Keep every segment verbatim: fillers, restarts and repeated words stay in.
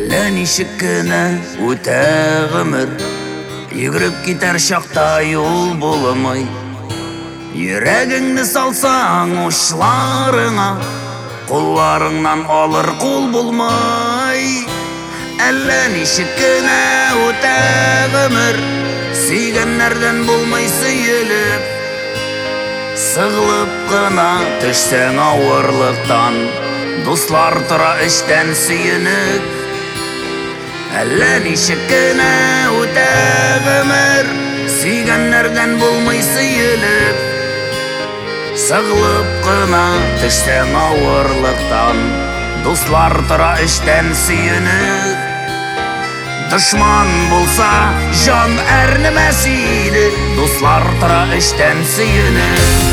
Әлі нешік кіні өте ғымыр, Үйгіріп кетер шақта ел болымай. Ерегіңді салсаң ұшларыңа, Қолларыңнан алыр қол болмай. Әлі нешік кіні өте ғымыр, Сүйгенлерден болмай сүйіліп, Сығылып қына түшсең ауырлықтан, Достар тұра іштен сүйініп. Әлі нешік кіні өте ғымыр, Сүйгенлерден болмай сүйіліп, Сығылып қына түшсең ауырлықтан, Достар тұра іштен сүйініп. Дұшман болса жан әрнімәсейді, Достар тұра іштен сүйініп.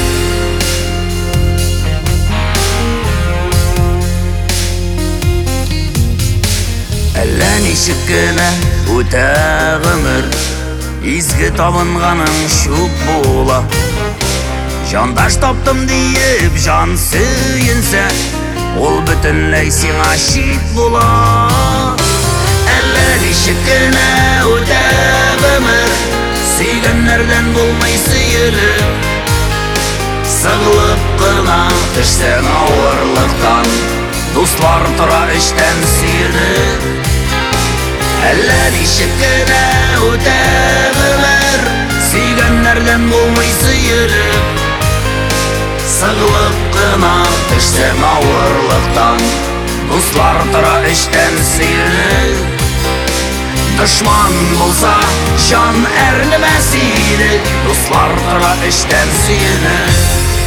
Әлі нешік кіні өте ғымыр, Изгі табынғаның шөп бола. Жандаш таптым дейіп жан сүйінсе, Ол бүтінлей сиңа шит бола. Әлі нешік кіні өте ғымыр, Сүйгенлерден болмай сүйіліп, Сығылып қына түшсең ауырлықтан, Достар тұра іштен сүйініп. Әлі нешік кіні өте ғымыр, Сүйгенлерден болмай сүйіліп, Сығылып қына түшсең ауырлықтан, Достар тұра іштен сүйініп. Дұшман болса жан әрнімәсейді, Достар тұра іштен сүйініп.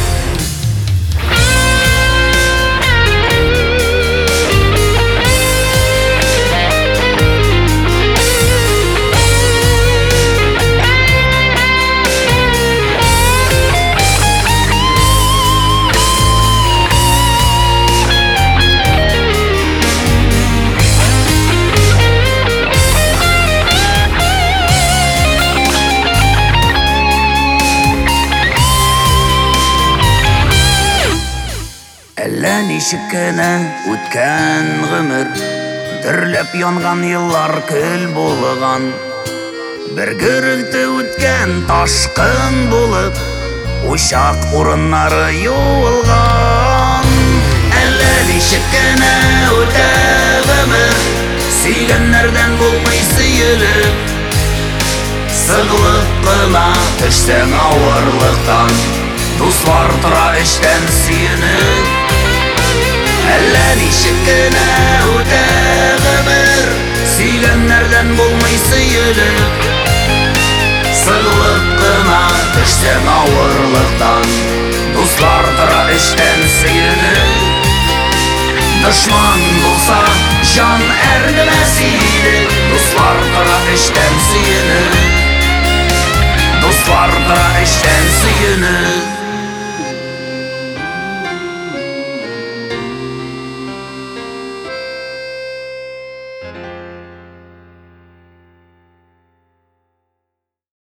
Әлі нешік кіні өткен ғымыр, Дүрлеп янған еллар күл болыған. Бір гүрілті өткен ташқын болып, Ошақ орыннары йолған. Әлі нешік кіні өте ғымыр, Сүйгенлерден болмай сүйіліп, Сығылып қына түшсең ауырлықтан, Достар тұра іштен сүйініп. Әлі нешік кіні өте ғымыр, Сүйгенлерден болмай сүйіліп, Сығылып қына түшсең ауырлықтан, Достар тұра іштен сүйініп. Дұшман болса жан әрнімәсейді, Достар тұра іштен сүйініп. Достар тұра іштен сүйініп. Thank you.